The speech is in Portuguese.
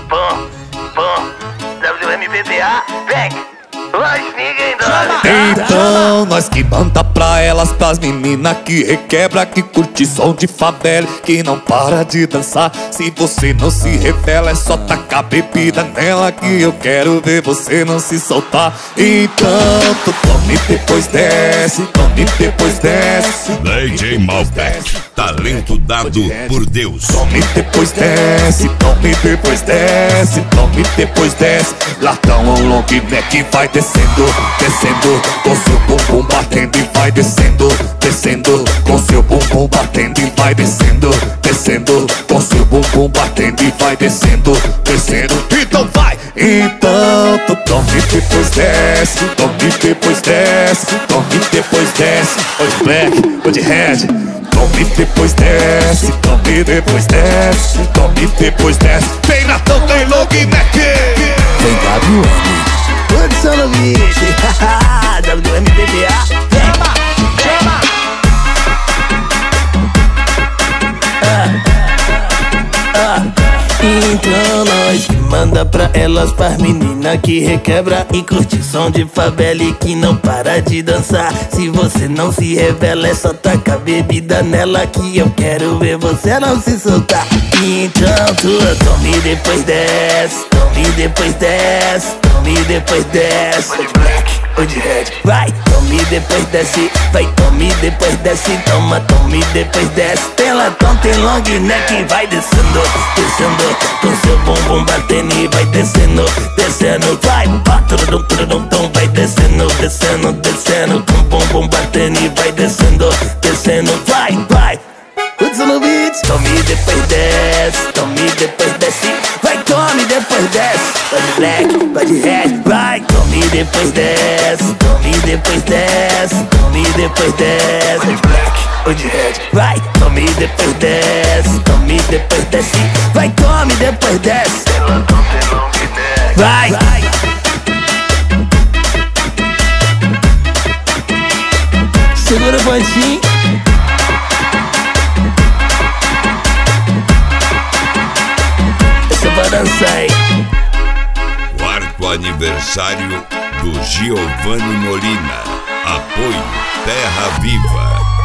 Bom, WMPBA, vem, nós ninguém dói. Então nós que manda pra elas, pras meninas que requebra, que curte som de favela, que não para de dançar. Se você não se revela, é só tacar bebida nela, que eu quero ver você não se soltar. Então tu tome e depois desce, tome e depois desce. DJ Malbec, talento dado por Deus. Tome e depois desce, tome e depois desce, tome e depois desce. Latão ou long neck vai descendo, descendo, com seu bumbum batendo e vai descendo, descendo, com seu bumbum batendo e vai descendo, descendo, com seu bumbum batendo e vai descendo, descendo. Então vai! Então tu tome e depois desce, tome e depois desce, tome e depois desce. Oi de black, oi de red. Tome e depois desce, tome e depois desce, tome e depois desce. Tem Natão, tem long neck. Tem WM. Produção no bicho, WMPBA, chama, chama. Então nós que manda pra elas, pras meninas que requebra e curte som de favela e que não para de dançar. Se você não se revela, é só tacar bebida nela, que eu quero ver você não se soltar. Então tu tome e depois desce, tome e depois desce, tome e depois desce. Oi de black, oi de red, vai, tome e depois desce, vai, tome e depois desce, toma, tome e depois desce. Tem latão, tem long neck, vai descendo, descendo, com seu bumbum batendo e vai descendo, descendo, vai, turum, turum, tum, vai descendo, descendo, descendo, com bumbum batendo e vai descendo, descendo, vai, vai. Putz no beat, tome e depois desce, tome e depois desce, vai, tome e depois desce. Vai de black, vai de red, vai, tome e depois desce, tome e depois desce, tome e depois desce. Vai de black, vai de red, vai, tome e depois desce, tome e depois desce, vai, tome e depois desce. Vai, segura o pontinho. Essa é pra dançar, hein? Quarto aniversário do Giovanni Molina. Apoio Terra Viva.